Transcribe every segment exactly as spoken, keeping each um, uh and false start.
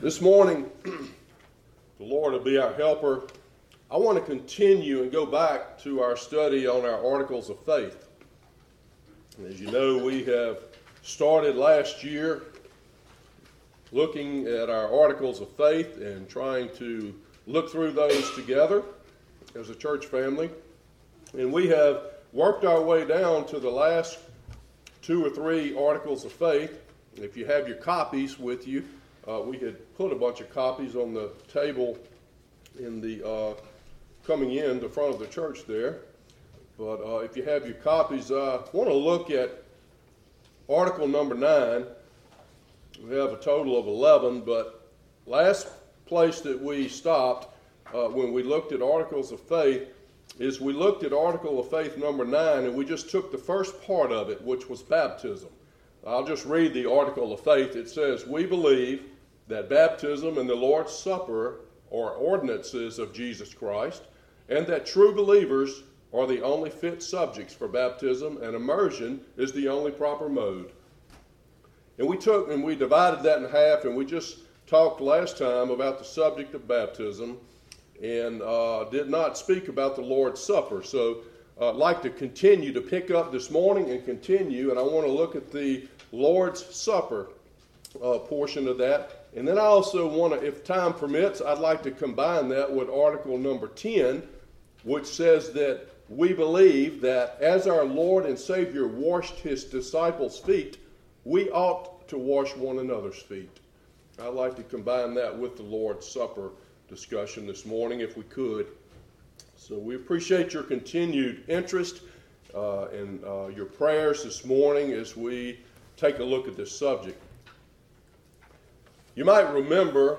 This morning, the Lord will be our helper. I want to continue and go back to our study on our articles of faith. As you know, we have started last year looking at our articles of faith and trying to look through those together as a church family. And we have worked our way down to the last two or three articles of faith. If you have your copies with you, Uh, we had put a bunch of copies on the table in the uh, coming in the front of the church there. But uh, if you have your copies, I want to look at article number nine. We have a total of eleven, but last place that we stopped uh, when we looked at articles of faith is we looked at article of faith number nine, and we just took the first part of it, which was baptism. I'll just read the article of faith. It says, "We believe that baptism and the Lord's Supper are ordinances of Jesus Christ, and that true believers are the only fit subjects for baptism, and immersion is the only proper mode." And we took and we divided that in half, and we just talked last time about the subject of baptism and uh, did not speak about the Lord's Supper. So uh, I'd like to continue to pick up this morning and continue, and I want to look at the Lord's Supper uh, portion of that. And then I also want to, if time permits, I'd like to combine that with article number ten, which says that we believe that as our Lord and Savior washed his disciples' feet, we ought to wash one another's feet. I'd like to combine that with the Lord's Supper discussion this morning, if we could. So we appreciate your continued interest uh, and uh, your prayers this morning as we take a look at this subject. You might remember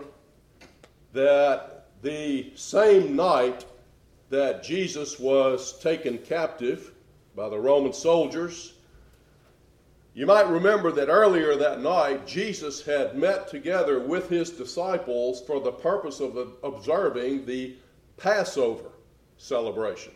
that the same night that Jesus was taken captive by the Roman soldiers, you might remember that earlier that night Jesus had met together with his disciples for the purpose of observing the Passover celebration.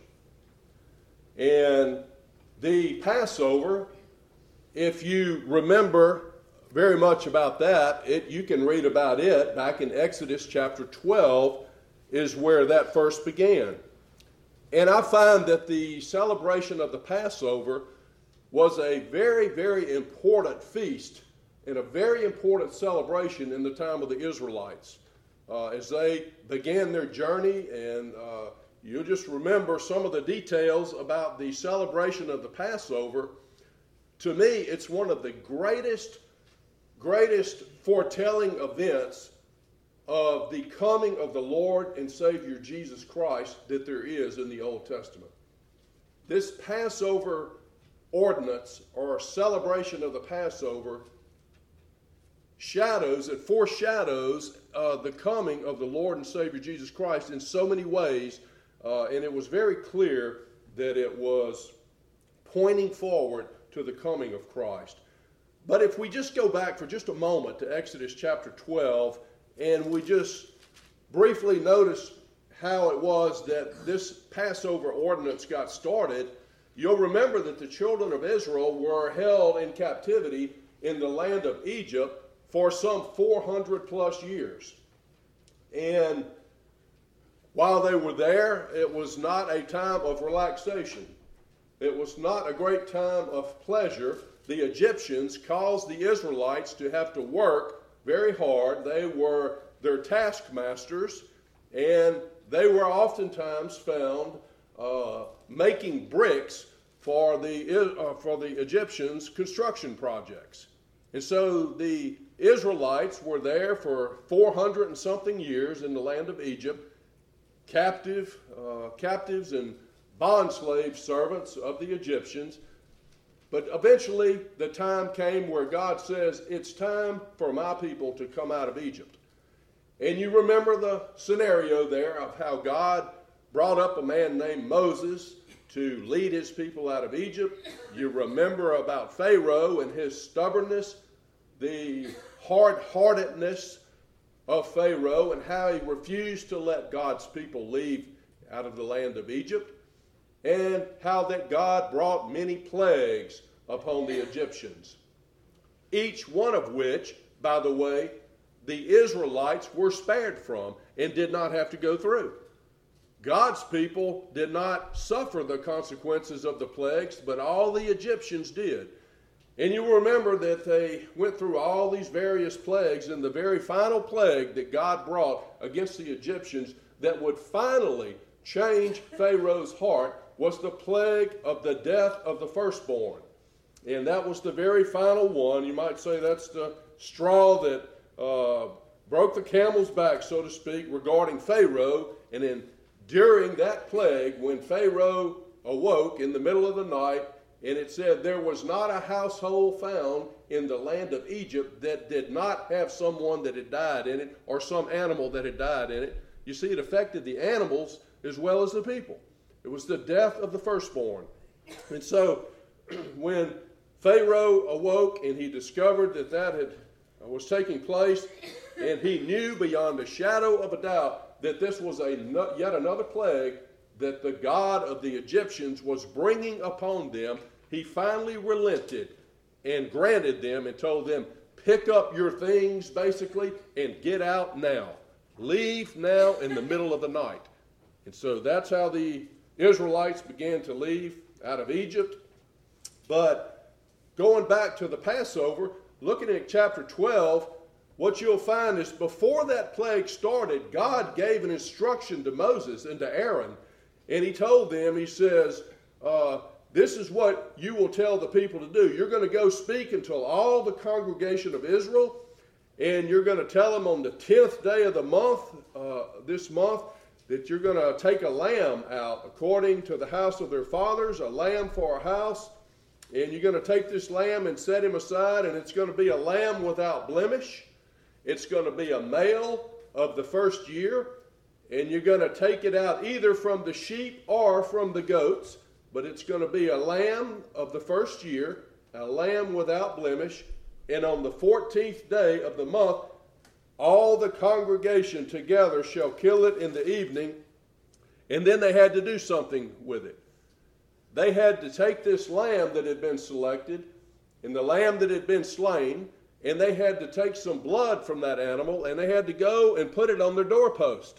And the Passover, if you remember very much about that, it, you can read about it back in Exodus chapter twelve is where that first began. And I find that the celebration of the Passover was a very, very important feast and a very important celebration in the time of the Israelites. Uh, as they began their journey, and uh, you'll just remember some of the details about the celebration of the Passover. To me, it's one of the greatest greatest foretelling events of the coming of the Lord and Savior Jesus Christ that there is in the Old Testament. This Passover ordinance or celebration of the Passover shadows, it foreshadows uh, the coming of the Lord and Savior Jesus Christ in so many ways, uh, and it was very clear that it was pointing forward to the coming of Christ. But if we just go back for just a moment to Exodus chapter twelve, and we just briefly notice how it was that this Passover ordinance got started, you'll remember that the children of Israel were held in captivity in the land of Egypt for some four hundred plus years. And while they were there, it was not a time of relaxation. It was not a great time of pleasure. The Egyptians caused the Israelites to have to work very hard. They were their taskmasters, and they were oftentimes found uh, making bricks for the uh, for the Egyptians' construction projects. And so the Israelites were there for four hundred and something years in the land of Egypt, captive, uh, captives and bond slave servants of the Egyptians. But eventually the time came where God says, it's time for my people to come out of Egypt. And you remember the scenario there of how God brought up a man named Moses to lead his people out of Egypt. You remember about Pharaoh and his stubbornness, the hard-heartedness of Pharaoh, and how he refused to let God's people leave out of the land of Egypt, and how that God brought many plagues upon the Egyptians, each one of which, by the way, the Israelites were spared from and did not have to go through. God's people did not suffer the consequences of the plagues, but all the Egyptians did. And you will remember that they went through all these various plagues, and the very final plague that God brought against the Egyptians that would finally change Pharaoh's heart was the plague of the death of the firstborn. And that was the very final one. You might say that's the straw that uh, broke the camel's back, so to speak, regarding Pharaoh. And then during that plague, when Pharaoh awoke in the middle of the night, and it said there was not a household found in the land of Egypt that did not have someone that had died in it or some animal that had died in it. You see, it affected the animals as well as the people. It was the death of the firstborn. And so when Pharaoh awoke and he discovered that that had, uh, was taking place, and he knew beyond a shadow of a doubt that this was a yet another plague that the God of the Egyptians was bringing upon them, he finally relented and granted them and told them, pick up your things, basically, and get out now. Leave now in the middle of the night. And so that's how the Israelites began to leave out of Egypt. But going back to the Passover, looking at chapter twelve, what you'll find is before that plague started, God gave an instruction to Moses and to Aaron. And he told them, he says, uh, this is what you will tell the people to do. You're going to go speak until all the congregation of Israel, and you're going to tell them on the tenth day of the month, uh, this month, that you're going to take a lamb out according to the house of their fathers, a lamb for a house, and you're going to take this lamb and set him aside, and it's going to be a lamb without blemish. It's going to be a male of the first year. And you're going to take it out either from the sheep or from the goats. But it's going to be a lamb of the first year, a lamb without blemish. And on the fourteenth day of the month, all the congregation together shall kill it in the evening. And then they had to do something with it. They had to take this lamb that had been selected and the lamb that had been slain, and they had to take some blood from that animal, and they had to go and put it on their doorpost.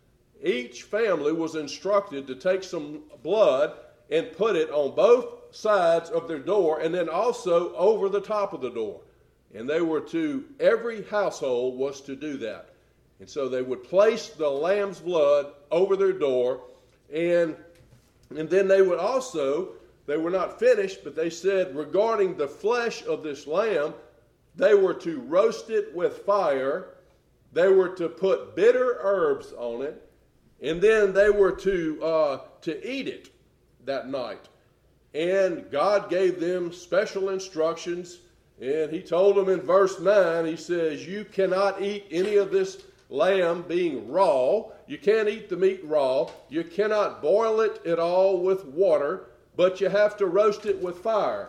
Each family was instructed to take some blood and put it on both sides of their door and then also over the top of the door. And they were to, every household was to do that. And so they would place the lamb's blood over their door, and, and then they would also, they were not finished, but they said regarding the flesh of this lamb, they were to roast it with fire, they were to put bitter herbs on it, and then they were to uh, to eat it that night. And God gave them special instructions. And he told them in verse nine, he says, you cannot eat any of this lamb being raw. You can't eat the meat raw. You cannot boil it at all with water, but you have to roast it with fire.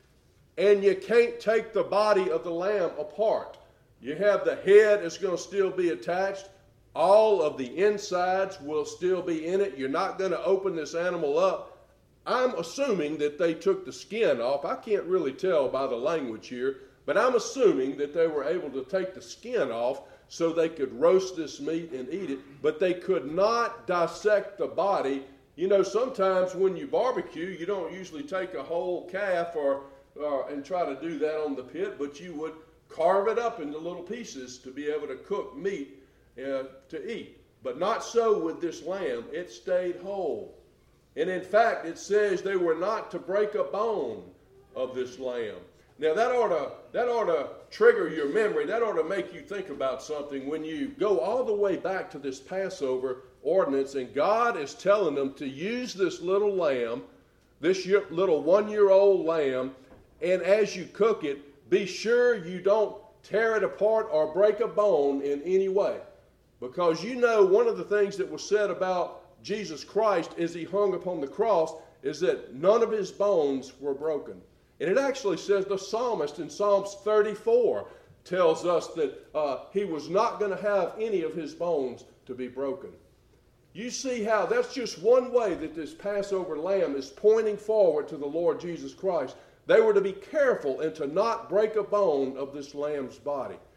And you can't take the body of the lamb apart. You have the head is going to still be attached. All of the insides will still be in it. You're not going to open this animal up. I'm assuming that they took the skin off. I can't really tell by the language here, but I'm assuming that they were able to take the skin off so they could roast this meat and eat it, but they could not dissect the body. You know, sometimes when you barbecue, you don't usually take a whole calf or uh, and try to do that on the pit, but you would carve it up into little pieces to be able to cook meat Uh, to eat. But not so with this lamb. It stayed whole. And in fact, it says they were not to break a bone of this lamb. Now that ought to, that ought to trigger your memory. That ought to make you think about something when you go all the way back to this Passover ordinance, and God is telling them to use this little lamb, this little one-year-old lamb, and as you cook it, be sure you don't tear it apart or break a bone in any way. Because you know one of the things that was said about Jesus Christ as he hung upon the cross is that none of his bones were broken. And it actually says the psalmist in Psalms thirty-four tells us that uh, he was not going to have any of his bones to be broken. You see how that's just one way that this Passover lamb is pointing forward to the Lord Jesus Christ. They were to be careful and to not break a bone of this lamb's body.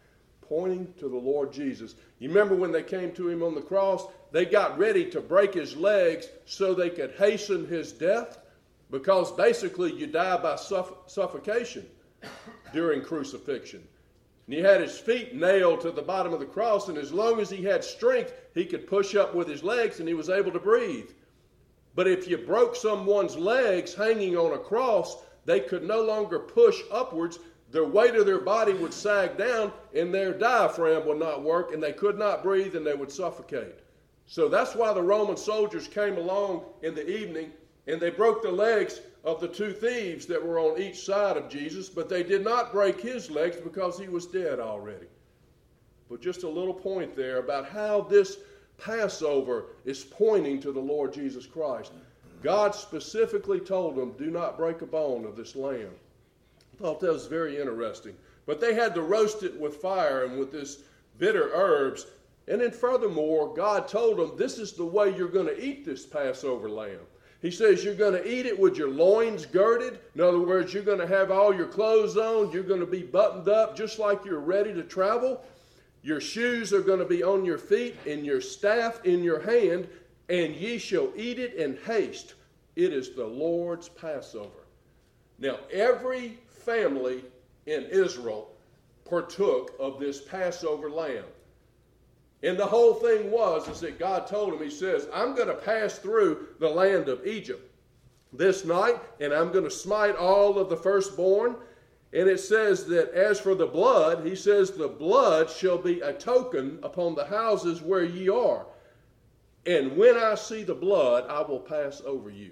pointing to the Lord Jesus. You remember when they came to him on the cross, they got ready to break his legs so they could hasten his death, because basically you die by suff- suffocation during crucifixion. And he had his feet nailed to the bottom of the cross, and as long as he had strength, he could push up with his legs and he was able to breathe. But if you broke someone's legs hanging on a cross, they could no longer push upwards. Their weight of their body would sag down, and their diaphragm would not work, and they could not breathe, and they would suffocate. So that's why the Roman soldiers came along in the evening, and they broke the legs of the two thieves that were on each side of Jesus, but they did not break his legs because he was dead already. But just a little point there about how this Passover is pointing to the Lord Jesus Christ. God specifically told them, do not break a bone of this lamb. I thought that was very interesting. But they had to roast it with fire and with this bitter herbs. And then furthermore, God told them, this is the way you're going to eat this Passover lamb. He says you're going to eat it with your loins girded. In other words, you're going to have all your clothes on. You're going to be buttoned up just like you're ready to travel. Your shoes are going to be on your feet and your staff in your hand, and ye shall eat it in haste. It is the Lord's Passover. Now, every family in Israel partook of this Passover lamb. And the whole thing was is that God told him, he says, I'm going to pass through the land of Egypt this night, and I'm going to smite all of the firstborn. And it says that as for the blood, he says, the blood shall be a token upon the houses where ye are. And when I see the blood, I will pass over you.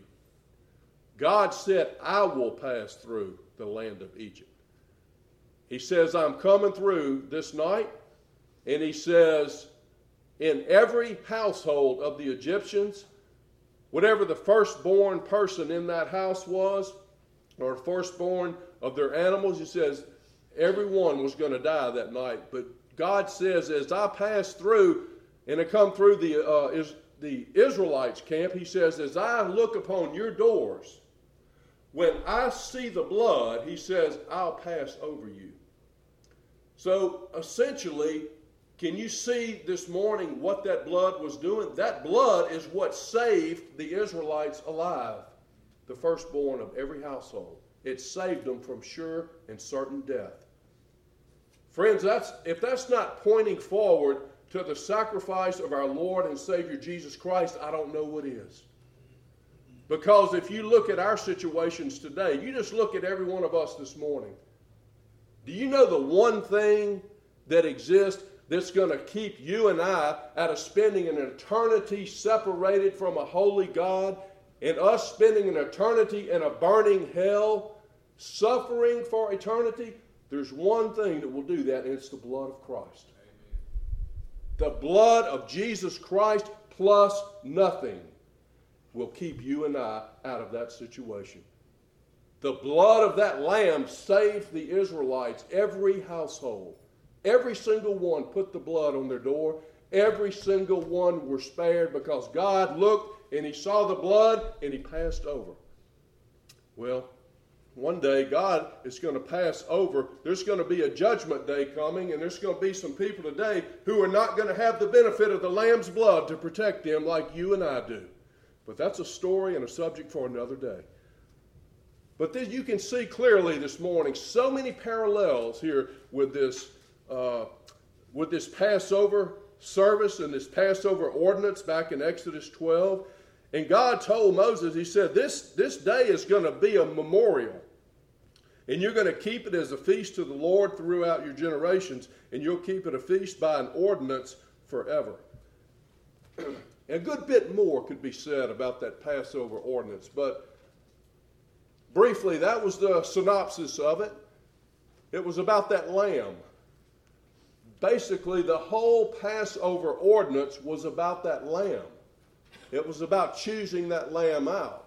God said, I will pass through the land of Egypt. He says, I'm coming through this night. And he says, in every household of the Egyptians, whatever the firstborn person in that house was, or firstborn of their animals, he says, everyone was going to die that night. But God says, as I pass through, and I come through the, uh, is, the Israelites' camp, he says, as I look upon your doors, when I see the blood, he says, I'll pass over you. So essentially, can you see this morning what that blood was doing? That blood is what saved the Israelites alive, the firstborn of every household. It saved them from sure and certain death. Friends, that's, if that's not pointing forward to the sacrifice of our Lord and Savior Jesus Christ, I don't know what is. Because if you look at our situations today, you just look at every one of us this morning. Do you know the one thing that exists that's going to keep you and I out of spending an eternity separated from a holy God, and us spending an eternity in a burning hell, suffering for eternity? There's one thing that will do that, and it's the blood of Christ. Amen. The blood of Jesus Christ plus nothing will keep you and I out of that situation. The blood of that lamb saved the Israelites, every household. Every single one put the blood on their door. Every single one were spared because God looked and he saw the blood and he passed over. Well, one day God is going to pass over. There's going to be a judgment day coming, and there's going to be some people today who are not going to have the benefit of the lamb's blood to protect them like you and I do. But that's a story and a subject for another day. But then you can see clearly this morning so many parallels here with this uh, with this Passover service and this Passover ordinance back in Exodus twelve. And God told Moses, he said, this, this day is going to be a memorial. And you're going to keep it as a feast to the Lord throughout your generations. And you'll keep it a feast by an ordinance forever. A good bit more could be said about that Passover ordinance. But briefly, that was the synopsis of it. It was about that lamb. Basically, the whole Passover ordinance was about that lamb. It was about choosing that lamb out.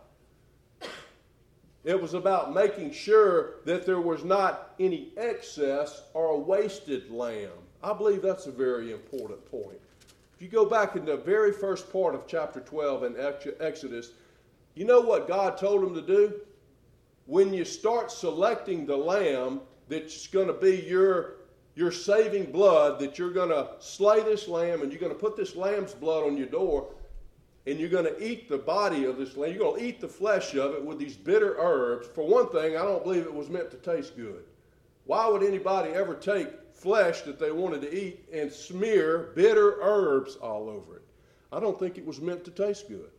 It was about making sure that there was not any excess or a wasted lamb. I believe that's a very important point. If you go back in the very first part of chapter twelve in Exodus, you know what God told them to do? When you start selecting the lamb that's going to be your, your saving blood, that you're going to slay this lamb and you're going to put this lamb's blood on your door, and you're going to eat the body of this lamb. You're going to eat the flesh of it with these bitter herbs. For one thing, I don't believe it was meant to taste good. Why would anybody ever take flesh that they wanted to eat and smear bitter herbs all over it? I don't think it was meant to taste good.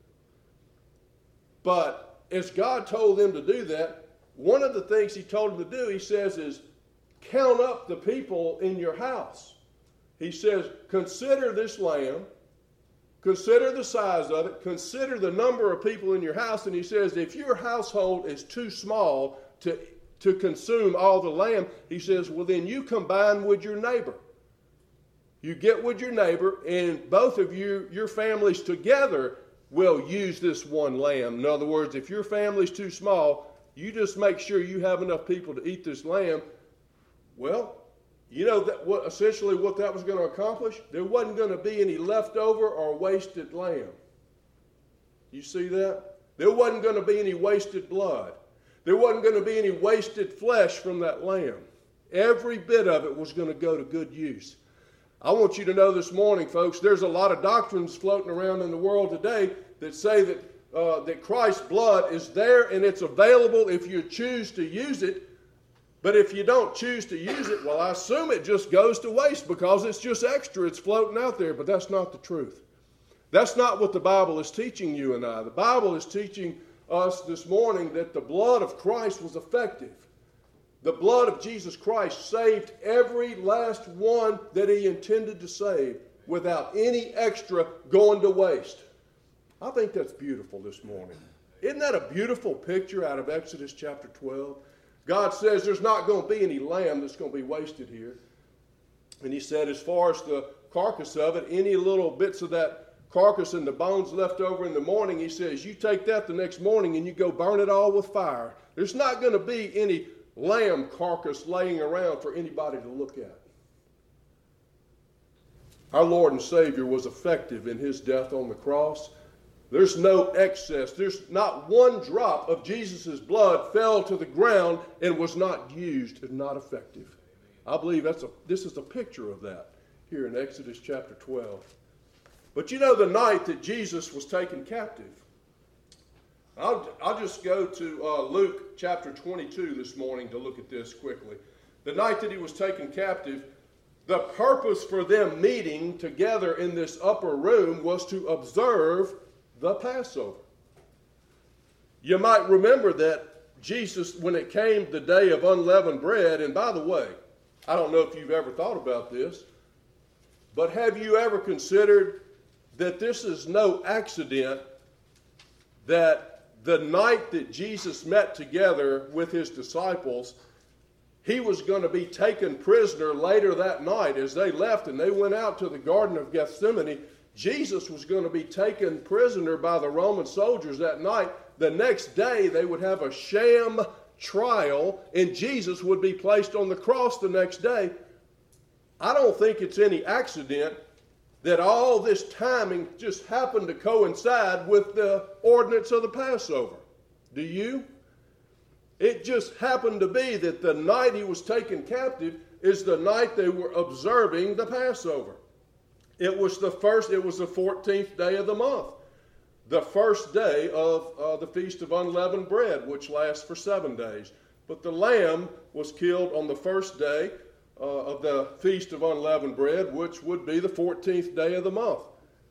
But as God told them to do that, one of the things he told them to do, he says, is count up the people in your house. He says, consider this lamb, consider the size of it, consider the number of people in your house. And he says, if your household is too small to, to consume all the lamb, he says, well, then you combine with your neighbor. You get with your neighbor, and both of you, your families together, will use this one lamb. In other words, if your family's too small, you just make sure you have enough people to eat this lamb. Well, you know that what essentially what that was going to accomplish? There wasn't going to be any leftover or wasted lamb. You see that? There wasn't going to be any wasted blood. There wasn't going to be any wasted flesh from that lamb. Every bit of it was going to go to good use. I want you to know this morning, folks, there's a lot of doctrines floating around in the world today that say that, uh, that Christ's blood is there and it's available if you choose to use it. But if you don't choose to use it, well, I assume it just goes to waste because it's just extra. It's floating out there, but that's not the truth. That's not what the Bible is teaching you and I. The Bible is teaching us this morning that the blood of Christ was effective. The blood of Jesus Christ saved every last one that he intended to save without any extra going to waste. I think that's beautiful this morning. Isn't that a beautiful picture out of Exodus chapter twelve? God says there's not going to be any lamb that's going to be wasted here. And he said as far as the carcass of it, any little bits of that carcass and the bones left over in the morning, he says you take that the next morning and you go burn it all with fire. There's not going to be any lamb carcass laying around for anybody to look at. Our Lord and Savior was effective in his death on the cross. There's no excess. There's not one drop of Jesus' blood fell to the ground and was not used and not effective. I believe that's a, this is a picture of that here in Exodus chapter twelve. But you know, the night that Jesus was taken captive, I'll, I'll just go to uh, Luke chapter twenty-two this morning to look at this quickly. The night that he was taken captive, the purpose for them meeting together in this upper room was to observe the Passover. You might remember that Jesus, when it came the day of unleavened bread, and by the way, I don't know if you've ever thought about this, but have you ever considered that this is no accident that the night that Jesus met together with his disciples, he was going to be taken prisoner later that night as they left and they went out to the Garden of Gethsemane. Jesus was going to be taken prisoner by the Roman soldiers that night. The next day they would have a sham trial and Jesus would be placed on the cross the next day. I don't think it's any accident that all this timing just happened to coincide with the ordinance of the Passover. Do you? It just happened to be that the night he was taken captive is the night they were observing the Passover. It was the first, it was the fourteenth day of the month. The first day of uh, the Feast of Unleavened Bread, which lasts for seven days. But the lamb was killed on the first day Uh, of the Feast of Unleavened Bread, which would be the fourteenth day of the month.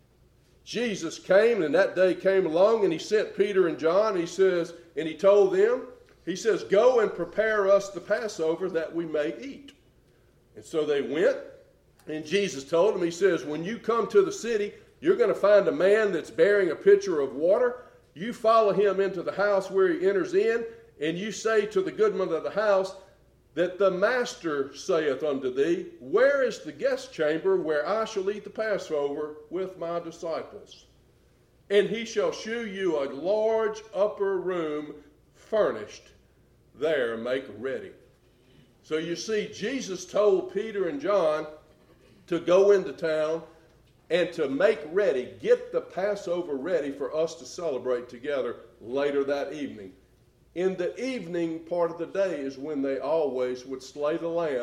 Jesus came, and that day came along, and he sent Peter and John. He says, and he told them, he says, go and prepare us the Passover that we may eat. And so they went, and Jesus told them, he says, when you come to the city, you're going to find a man that's bearing a pitcher of water. You follow him into the house where he enters in, and you say to the goodman of the house, that the master saith unto thee, where is the guest chamber where I shall eat the Passover with my disciples? And he shall shew you a large upper room furnished. There make ready. So you see, Jesus told Peter and John to go into town and to make ready, get the Passover ready for us to celebrate together later that evening. In the evening part of the day is when they always would slay the lamb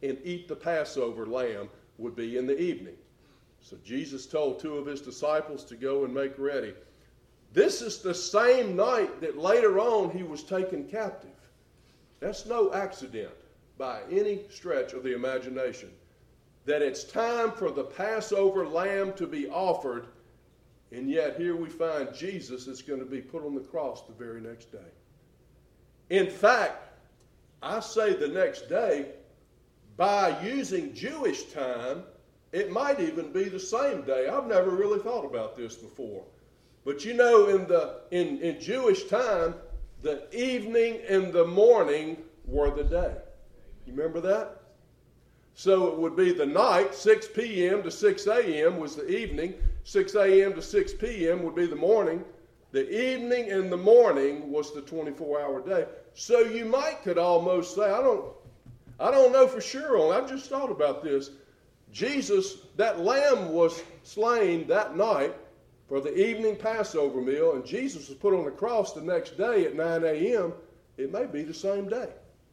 and eat the Passover lamb would be in the evening. So Jesus told two of his disciples to go and make ready. This is the same night that later on he was taken captive. That's no accident by any stretch of the imagination. That it's time for the Passover lamb to be offered, and yet here we find Jesus is going to be put on the cross the very next day. In fact, I say the next day, by using Jewish time, it might even be the same day. I've never really thought about this before. But you know, in the in, in Jewish time, the evening and the morning were the day. You remember that? So it would be the night, six p.m. to six a.m. was the evening. six a.m. to six p.m. would be the morning. The evening and the morning was the twenty-four hour day. So you might could almost say, I don't, I don't know for sure on. I've just thought about this. Jesus, that lamb was slain that night for the evening Passover meal, and Jesus was put on the cross the next day at nine a.m. It may be the same day.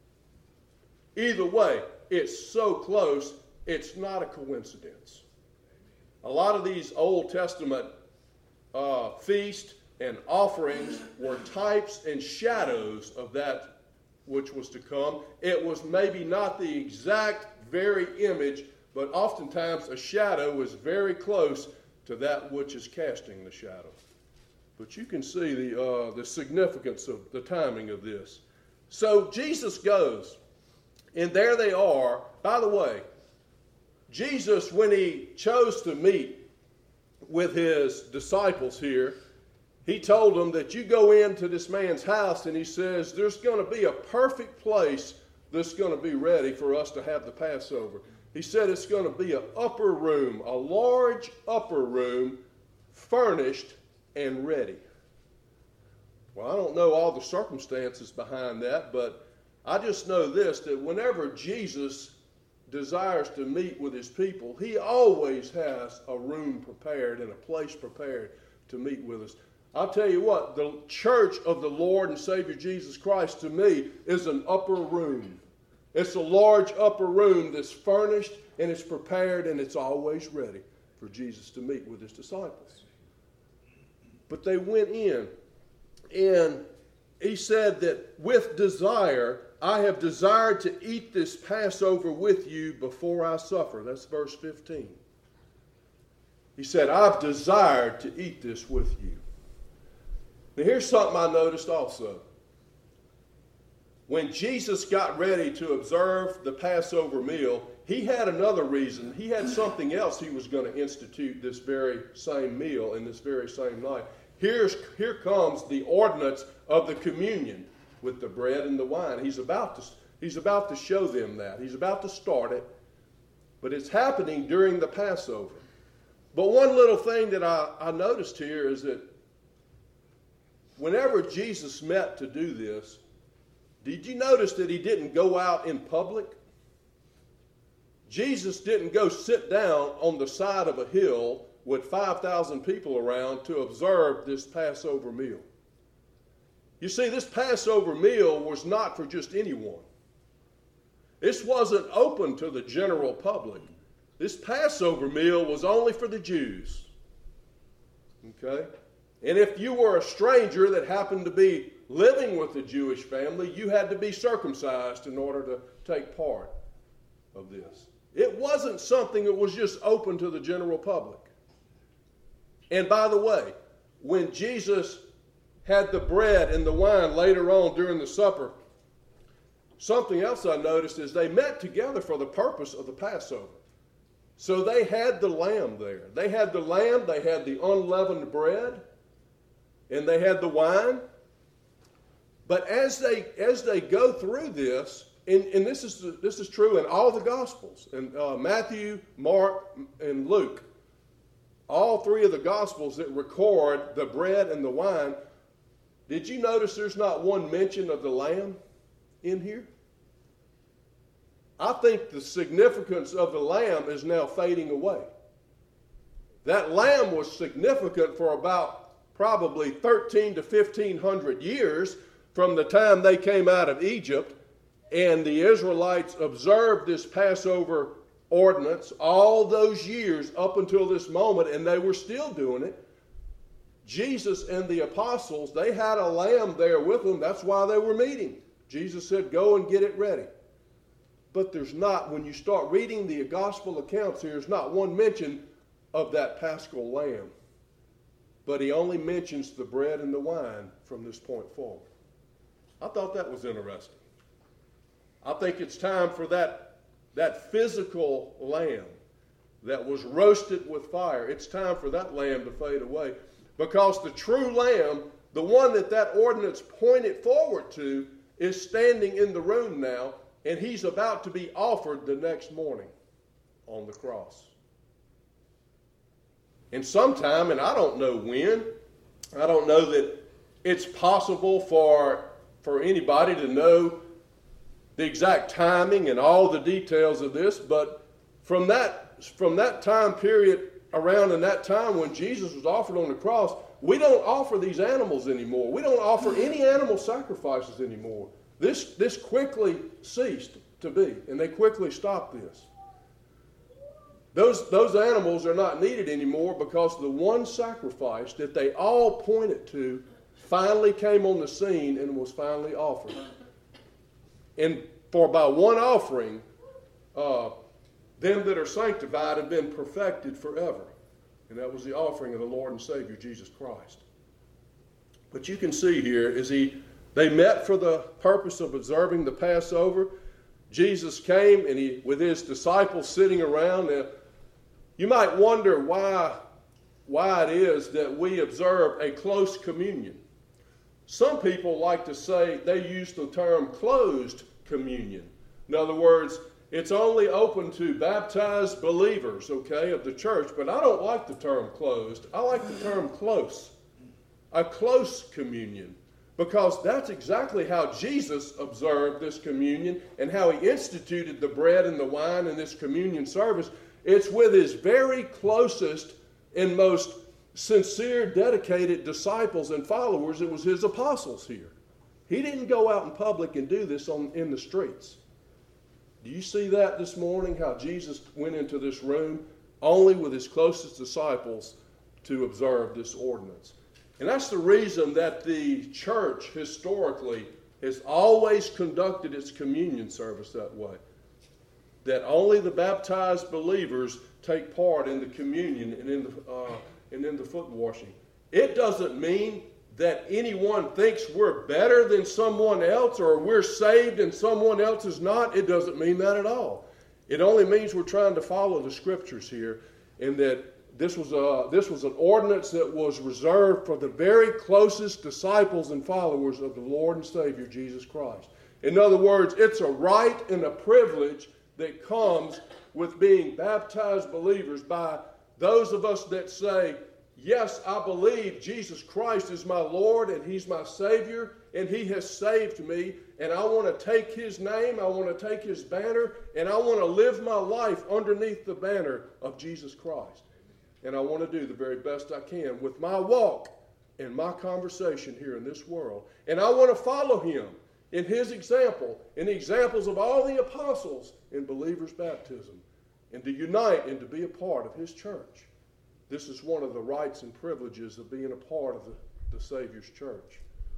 Either way, it's so close, it's not a coincidence. A lot of these Old Testament uh, feasts and offerings were types and shadows of that which was to come. It was maybe not the exact very image, but oftentimes a shadow is very close to that which is casting the shadow. But you can see the, uh, the significance of the timing of this. So Jesus goes, and there they are. By the way, Jesus, when he chose to meet with his disciples here, he told them that you go into this man's house, and he says, there's going to be a perfect place that's going to be ready for us to have the Passover. He said it's going to be an upper room, a large upper room, furnished and ready. Well, I don't know all the circumstances behind that, but I just know this, that whenever Jesus desires to meet with his people, he always has a room prepared and a place prepared to meet with us. I'll tell you what, the church of the Lord and Savior Jesus Christ to me is an upper room. It's a large upper room that's furnished and it's prepared and it's always ready for Jesus to meet with his disciples. But they went in, and he said that with desire, I have desired to eat this Passover with you before I suffer. That's verse fifteen. He said, I've desired to eat this with you. Now here's something I noticed also. When Jesus got ready to observe the Passover meal, he had another reason. He had something else he was going to institute this very same meal in this very same night. Here's, here comes the ordinance of the communion with the bread and the wine. He's about to, he's about to show them that. He's about to start it, but it's happening during the Passover. But one little thing that I, I noticed here is that whenever Jesus met to do this, did you notice that he didn't go out in public? Jesus didn't go sit down on the side of a hill with five thousand people around to observe this Passover meal. You see, this Passover meal was not for just anyone. This wasn't open to the general public. This Passover meal was only for the Jews. Okay? And if you were a stranger that happened to be living with a Jewish family, you had to be circumcised in order to take part of this. It wasn't something that was just open to the general public. And by the way, when Jesus had the bread and the wine later on during the supper, something else I noticed is they met together for the purpose of the Passover. So they had the lamb there. They had the lamb, they had the unleavened bread, and they had the wine. But as they as they go through this, and, and this is this is true in all the Gospels, in uh, Matthew, Mark, and Luke, all three of the Gospels that record the bread and the wine, did you notice there's not one mention of the lamb in here? I think the significance of the lamb is now fading away. That lamb was significant for about probably thirteen to fifteen hundred years from the time they came out of Egypt And the Israelites observed this Passover ordinance all those years up until this moment, and they were still doing it. Jesus and the apostles, they had a lamb there with them. That's why they were meeting. Jesus said, go and get it ready. But there's not, when you start reading the gospel accounts here, there's not one mention of that paschal lamb. But he only mentions the bread and the wine from this point forward. I thought that was interesting. I think it's time for that, that physical lamb that was roasted with fire. It's time for that lamb to fade away. Because the true lamb, the one that that ordinance pointed forward to, is standing in the room now, and he's about to be offered the next morning on the cross. And sometime, and I don't know when, I don't know that it's possible for, for anybody to know the exact timing and all the details of this, but from that, from that time period around in that time when Jesus was offered on the cross, we don't offer these animals anymore. We don't offer any animal sacrifices anymore. This, this quickly ceased to be, and they quickly stopped this. Those, those animals are not needed anymore because the one sacrifice that they all pointed to finally came on the scene and was finally offered. And for by one offering, uh, them that are sanctified have been perfected forever. And that was the offering of the Lord and Savior, Jesus Christ. But you can see here, is he, they met for the purpose of observing the Passover. Jesus came, and he, with his disciples sitting around. Now, you might wonder why, why it is that we observe a close communion. Some people like to say, they use the term closed communion. In other words, it's only open to baptized believers, okay, of the church, but I don't like the term closed. I like the term close. A close communion, because that's exactly how Jesus observed this communion and how he instituted the bread and the wine in this communion service. It's with his very closest and most sincere, dedicated disciples and followers. It was his apostles here. He didn't go out in public and do this on, in the streets. Do you see that this morning, how Jesus went into this room only with his closest disciples to observe this ordinance? And that's the reason that the church historically has always conducted its communion service that way. That only the baptized believers take part in the communion and in the, uh, and in the foot washing. It doesn't mean that anyone thinks we're better than someone else or we're saved and someone else is not. It doesn't mean that at all. It only means we're trying to follow the scriptures here, and that this was a, this was an ordinance that was reserved for the very closest disciples and followers of the Lord and Savior Jesus Christ. In other words, it's a right and a privilege that comes with being baptized believers by those of us that say, yes, I believe Jesus Christ is my Lord and he's my Savior and he has saved me, and I want to take his name, I want to take his banner, and I want to live my life underneath the banner of Jesus Christ. And I want to do the very best I can with my walk and my conversation here in this world. And I want to follow him in his example, in the examples of all the apostles in believers' baptism, and to unite and to be a part of his church. This is one of the rights and privileges of being a part of the, the Savior's church.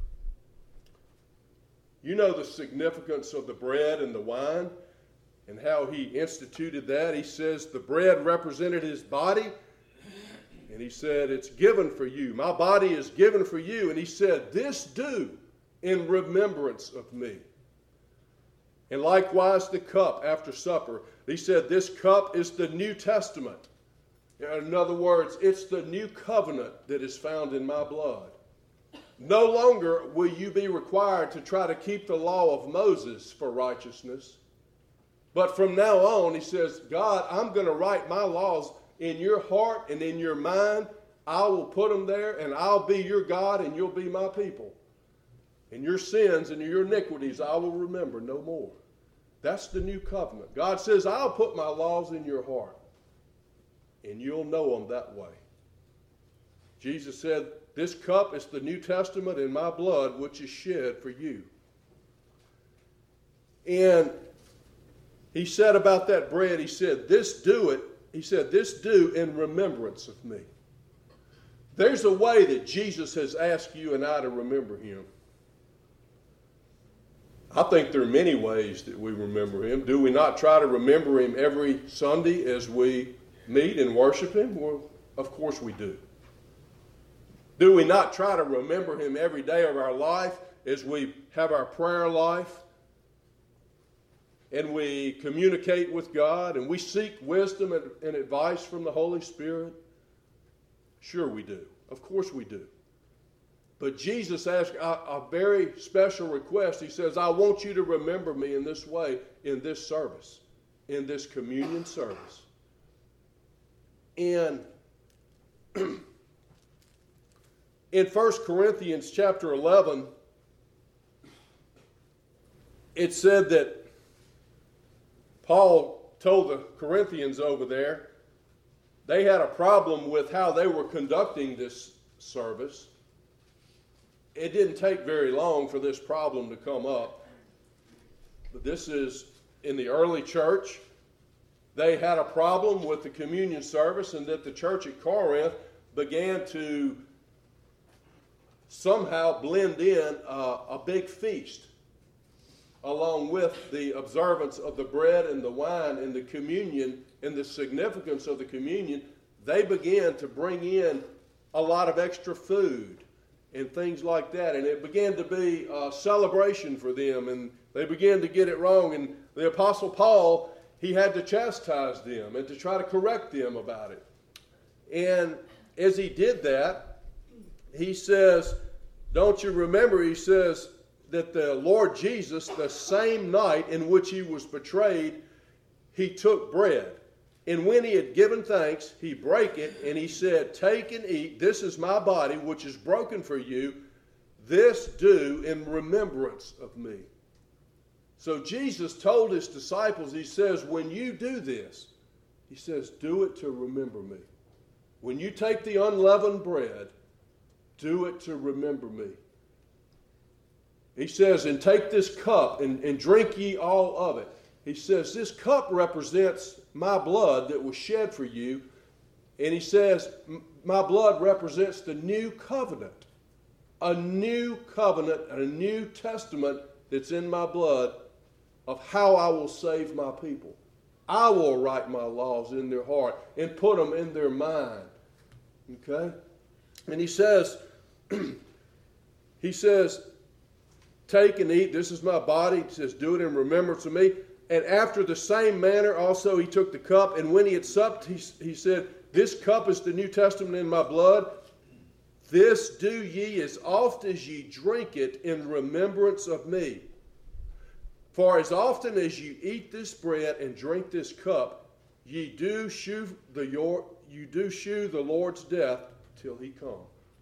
You know the significance of the bread and the wine and how he instituted that. He says the bread represented his body, and he said, it's given for you. My body is given for you. And he said, this do in remembrance of me. And likewise the cup after supper. He said, this cup is the New Testament. In other words, it's the new covenant that is found in my blood. No longer will you be required to try to keep the law of Moses for righteousness. But from now on, he says, God, I'm going to write my laws in your heart and in your mind. I will put them there, and I'll be your God, and you'll be my people. And your sins and your iniquities I will remember no more. That's the new covenant. God says, I'll put my laws in your heart, and you'll know them that way. Jesus said, this cup is the New Testament in my blood, which is shed for you. And he said about that bread, he said, this do it, he said, this do in remembrance of me. There's a way that Jesus has asked you and I to remember him. I think there are many ways that we remember him. Do we not try to remember him every Sunday as we meet and worship him? Well, of course we do. Do we not try to remember him every day of our life as we have our prayer life and we communicate with God and we seek wisdom and, and advice from the Holy Spirit? Sure we do. Of course we do. But Jesus asked a, a very special request. He says, I want you to remember me in this way, in this service, in this communion service. And in First Corinthians chapter eleven, it said that Paul told the Corinthians over there, they had a problem with how they were conducting this service. It didn't take very long for this problem to come up. But this is in the early church. They had a problem with the communion service, and that the church at Corinth began to somehow blend in a, a big feast along with the observance of the bread and the wine and the communion and the significance of the communion. They began to bring in a lot of extra food and things like that. And it began to be a celebration for them, and they began to get it wrong. And the Apostle Paul, he had to chastise them and to try to correct them about it. And as he did that, he says, don't you remember, he says, that the Lord Jesus, the same night in which he was betrayed, he took bread. And when he had given thanks, he brake it, and he said, take and eat. This is my body, which is broken for you. This do in remembrance of me. So Jesus told his disciples, he says, when you do this, he says, do it to remember me. When you take the unleavened bread, do it to remember me. He says, and take this cup and, and drink ye all of it. He says, this cup represents my blood that was shed for you. And he says, my blood represents the new covenant. A new covenant, a new testament that's in my blood of how I will save my people. I will write my laws in their heart and put them in their mind. Okay? And he says, he says, take and eat, this is my body. He says, do it in remembrance of me. And after the same manner also he took the cup, and when he had supped, he, he said, this cup is the New Testament in my blood. This do ye as oft as ye drink it in remembrance of me. For as often as ye eat this bread and drink this cup, ye do shew the, your, you do shew the Lord's death till he come.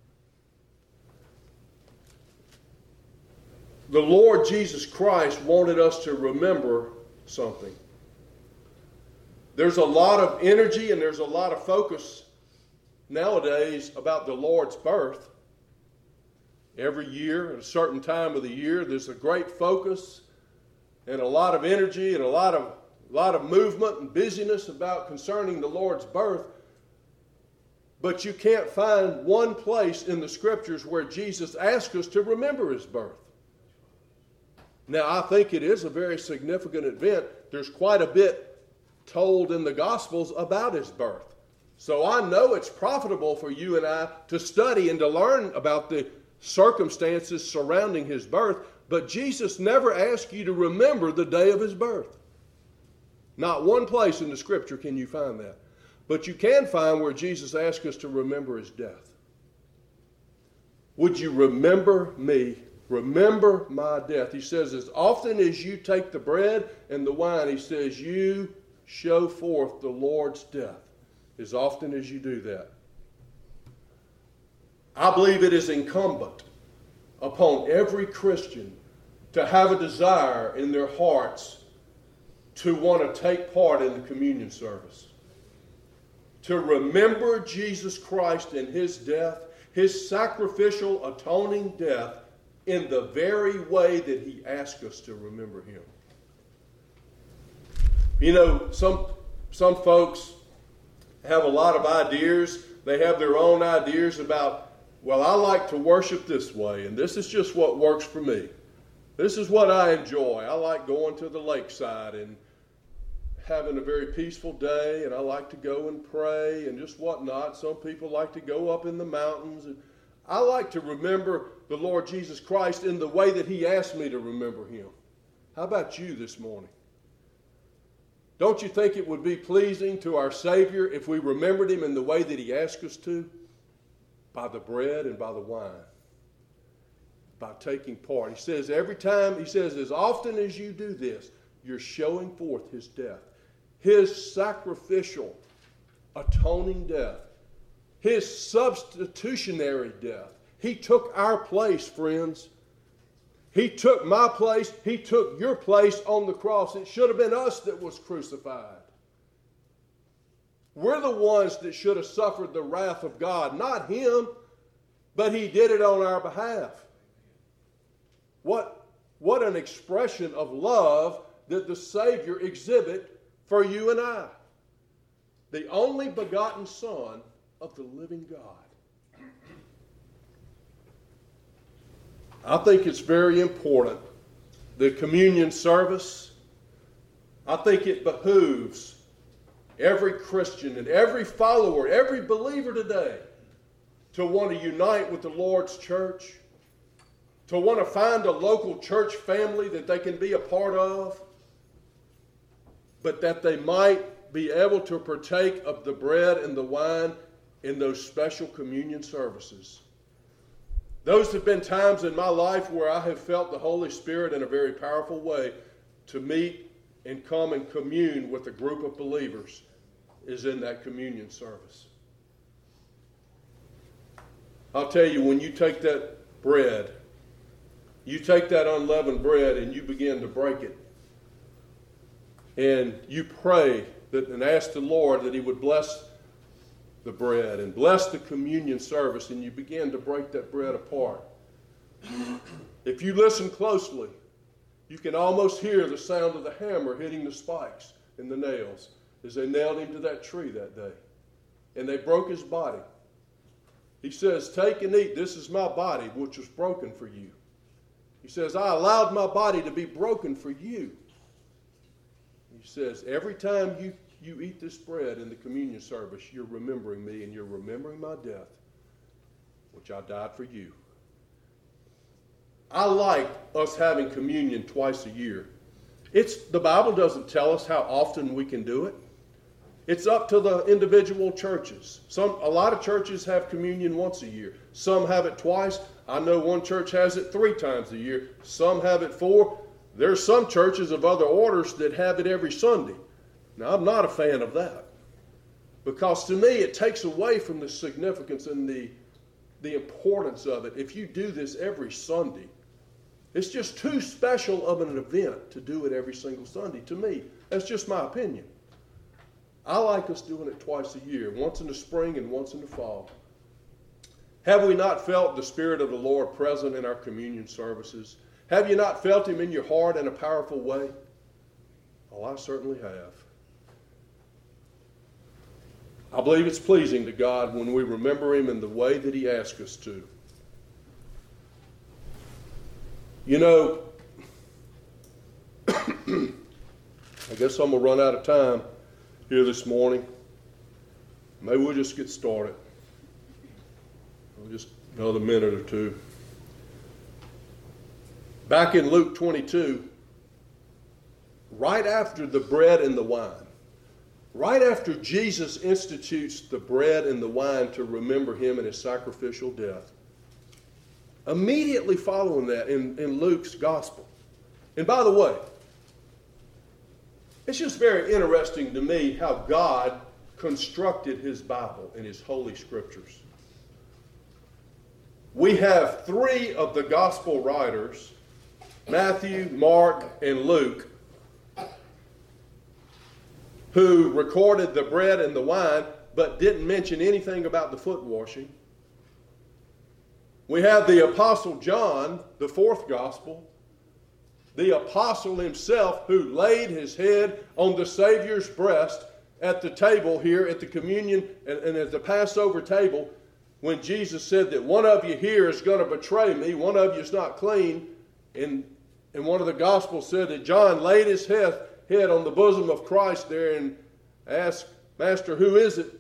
The Lord Jesus Christ wanted us to remember something. There's a lot of energy and there's a lot of focus nowadays about the Lord's birth. Every year, at a certain time of the year, there's a great focus and a lot of energy and a lot of, a lot of movement and busyness about concerning the Lord's birth. But you can't find one place in the Scriptures where Jesus asked us to remember his birth. Now, I think it is a very significant event. There's quite a bit told in the Gospels about his birth. So I know it's profitable for you and I to study and to learn about the circumstances surrounding his birth, but Jesus never asked you to remember the day of his birth. Not one place in the Scripture can you find that. But you can find where Jesus asked us to remember his death. Would you remember me? Remember my death. He says, as often as you take the bread and the wine, he says, you show forth the Lord's death. As often as you do that. I believe it is incumbent upon every Christian to have a desire in their hearts to want to take part in the communion service. To remember Jesus Christ and his death, his sacrificial atoning death, in the very way that he asked us to remember him. You know, some some folks have a lot of ideas. They have their own ideas about, well, I like to worship this way, and this is just what works for me. This is what I enjoy. I like going to the lakeside and having a very peaceful day, and I like to go and pray and just whatnot. Some people like to go up in the mountains. And I like to remember the Lord Jesus Christ in the way that he asked me to remember him. How about you this morning? Don't you think it would be pleasing to our Savior if we remembered him in the way that he asked us to? By the bread and by the wine. By taking part. He says every time, he says as often as you do this, you're showing forth his death. His sacrificial, atoning death. His substitutionary death. He took our place, friends. He took my place. He took your place on the cross. It should have been us that was crucified. We're the ones that should have suffered the wrath of God, not him, but he did it on our behalf. What, what an expression of love that the Savior exhibit for you and I. The only begotten Son of the living God. I think it's very important. The communion service, I think it behooves every Christian and every follower, every believer today to want to unite with the Lord's church, to want to find a local church family that they can be a part of, but that they might be able to partake of the bread and the wine in those special communion services. Those have been times in my life where I have felt the Holy Spirit in a very powerful way to meet and come and commune with a group of believers is in that communion service. I'll tell you, when you take that bread, you take that unleavened bread and you begin to break it, and you pray that and ask the Lord that he would bless the bread and bless the communion service, and you begin to break that bread apart. If you listen closely, you can almost hear the sound of the hammer hitting the spikes and the nails as they nailed him to that tree that day. And they broke his body. He says, take and eat. This is my body, which was broken for you. He says, I allowed my body to be broken for you. He says, every time you You eat this bread in the communion service, you're remembering me and you're remembering my death, which I died for you. I like us having communion twice a year. It's, the Bible doesn't tell us how often we can do it. It's up to the individual churches. Some, a lot of churches have communion once a year. Some have it twice. I know one church has it three times a year. Some have it four. There's some churches of other orders that have it every Sunday. Now, I'm not a fan of that, because to me it takes away from the significance and the, the importance of it. If you do this every Sunday, it's just too special of an event to do it every single Sunday. To me, that's just my opinion. I like us doing it twice a year, once in the spring and once in the fall. Have we not felt the Spirit of the Lord present in our communion services? Have you not felt him in your heart in a powerful way? Oh, I certainly have. I believe it's pleasing to God when we remember him in the way that he asked us to. You know, I guess I'm going to run out of time here this morning. Maybe we'll just get started. Just another minute or two. Back in Luke twenty-two, right after the bread and the wine, right after Jesus institutes the bread and the wine to remember him and his sacrificial death, immediately following that in, in Luke's gospel. And by the way, it's just very interesting to me how God constructed his Bible and his Holy Scriptures. We have three of the gospel writers, Matthew, Mark, and Luke, who recorded the bread and the wine, but didn't mention anything about the foot washing. We have the Apostle John, the fourth gospel, the apostle himself, who laid his head on the Savior's breast at the table here at the communion and, and at the Passover table, when Jesus said that one of you here is going to betray me, one of you is not clean, and, and one of the Gospels said that John laid his head, head on the bosom of Christ there and asked, Master, who is it?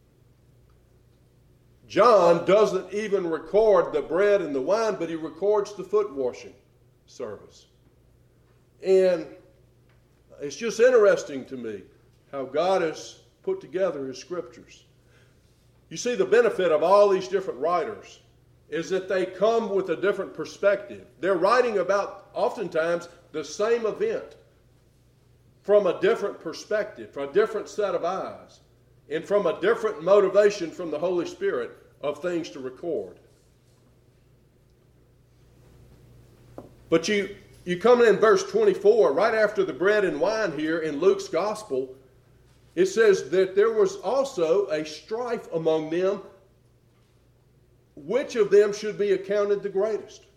John doesn't even record the bread and the wine, but he records the foot washing service. And it's just interesting to me how God has put together his scriptures. You see, the benefit of all these different writers is that they come with a different perspective. They're writing about, oftentimes, the same event from a different perspective, from a different set of eyes, and from a different motivation from the Holy Spirit of things to record. But you, you come in verse twenty-four, right after the bread and wine here in Luke's Gospel, it says that there was also a strife among them, which of them should be accounted the greatest.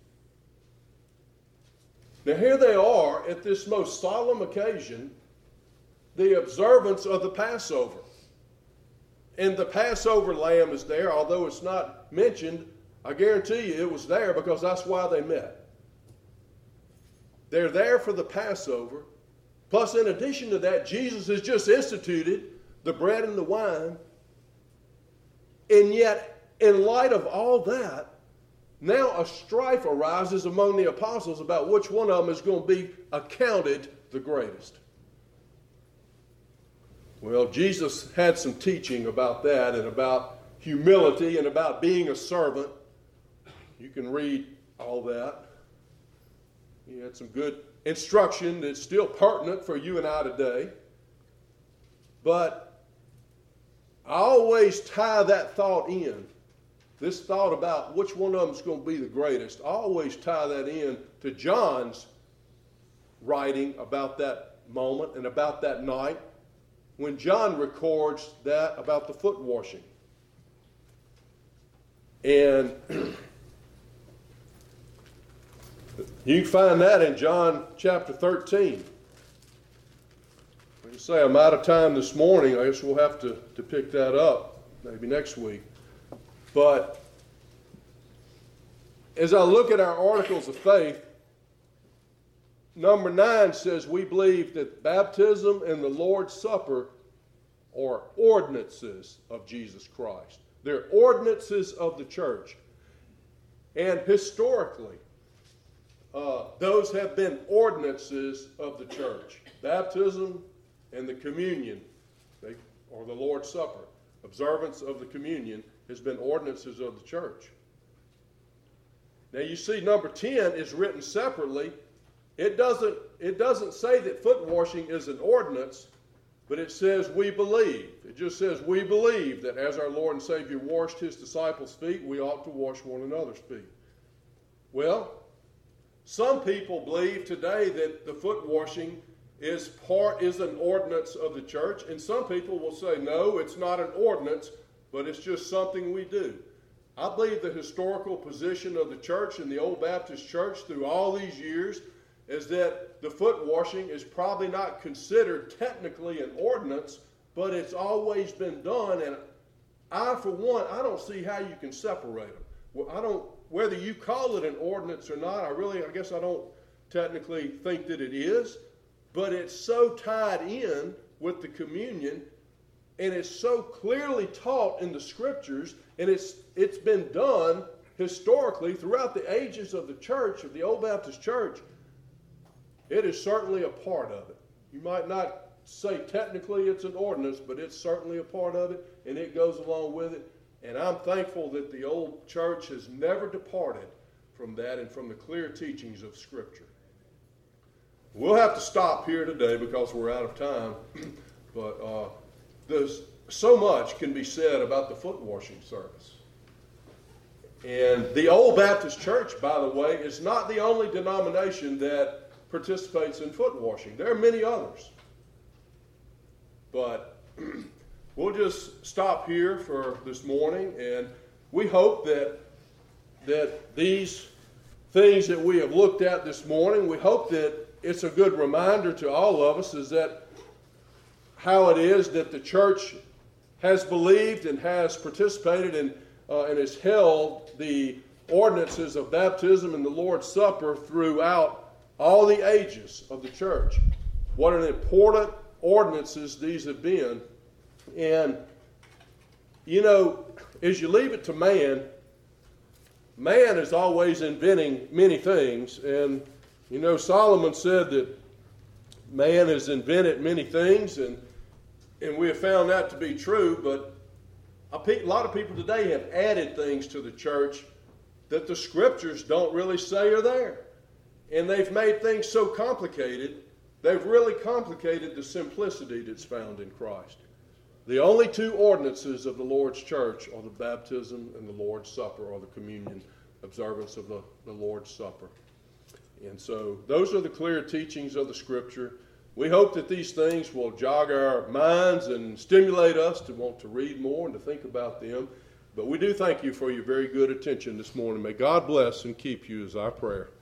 Now here they are at this most solemn occasion, the observance of the Passover. And the Passover lamb is there, although it's not mentioned. I guarantee you it was there because that's why they met. They're there for the Passover. Plus, in addition to that, Jesus has just instituted the bread and the wine. And yet, in light of all that, now a strife arises among the apostles about which one of them is going to be accounted the greatest. Well, Jesus had some teaching about that and about humility and about being a servant. You can read all that. He had some good instruction that's still pertinent for you and I today. But I always tie that thought in. This thought about which one of them is going to be the greatest, I always tie that in to John's writing about that moment and about that night, when John records that about the foot washing. And you can find that in John chapter thirteen. Like I say, I'm out of time this morning. I guess we'll have to, to pick that up maybe next week. But as I look at our articles of faith, number nine says we believe that baptism and the Lord's Supper are ordinances of Jesus Christ. They're ordinances of the church. And historically, uh, those have been ordinances of the church. Baptism and the communion, they, or the Lord's Supper, observance of the communion has been ordinances of the church. Now you see number ten is written separately. It doesn't, it doesn't say that foot washing is an ordinance, but it says we believe. It just says we believe that as our Lord and Savior washed his disciples' feet, we ought to wash one another's feet. Well, some people believe today that the foot washing is part is an ordinance of the church, and some people will say, no, it's not an ordinance, but it's just something we do. I believe the historical position of the church and the Old Baptist Church through all these years is that the foot washing is probably not considered technically an ordinance, but it's always been done. And I, for one, I don't see how you can separate them. Well, I don't, whether you call it an ordinance or not, I really, I guess I don't technically think that it is, but it's so tied in with the communion, and it's so clearly taught in the scriptures, and it's it's been done historically throughout the ages of the church, of the Old Baptist Church. It is certainly a part of it. You might not say technically it's an ordinance, but it's certainly a part of it, and it goes along with it. And I'm thankful that the old church has never departed from that and from the clear teachings of Scripture. We'll have to stop here today because we're out of time, but uh, there's so much can be said about the foot washing service. And the Old Baptist Church, by the way, is not the only denomination that participates in foot washing. There are many others. But we'll just stop here for this morning, and we hope that that these things that we have looked at this morning, we hope that it's a good reminder to all of us is that how it is that the church has believed and has participated in uh, and has held the ordinances of baptism and the Lord's Supper throughout all the ages of the church. What an important ordinances these have been. And, you know, as you leave it to man, man is always inventing many things. And, you know, Solomon said that man has invented many things, and and we have found that to be true. But a, pe- a lot of people today have added things to the church that the Scriptures don't really say are there. And they've made things so complicated, they've really complicated the simplicity that's found in Christ. The only two ordinances of the Lord's church are the baptism and the Lord's Supper, or the communion observance of the, the Lord's Supper. And so those are the clear teachings of the Scripture. We hope that these things will jog our minds and stimulate us to want to read more and to think about them. But we do thank you for your very good attention this morning. May God bless and keep you is our prayer.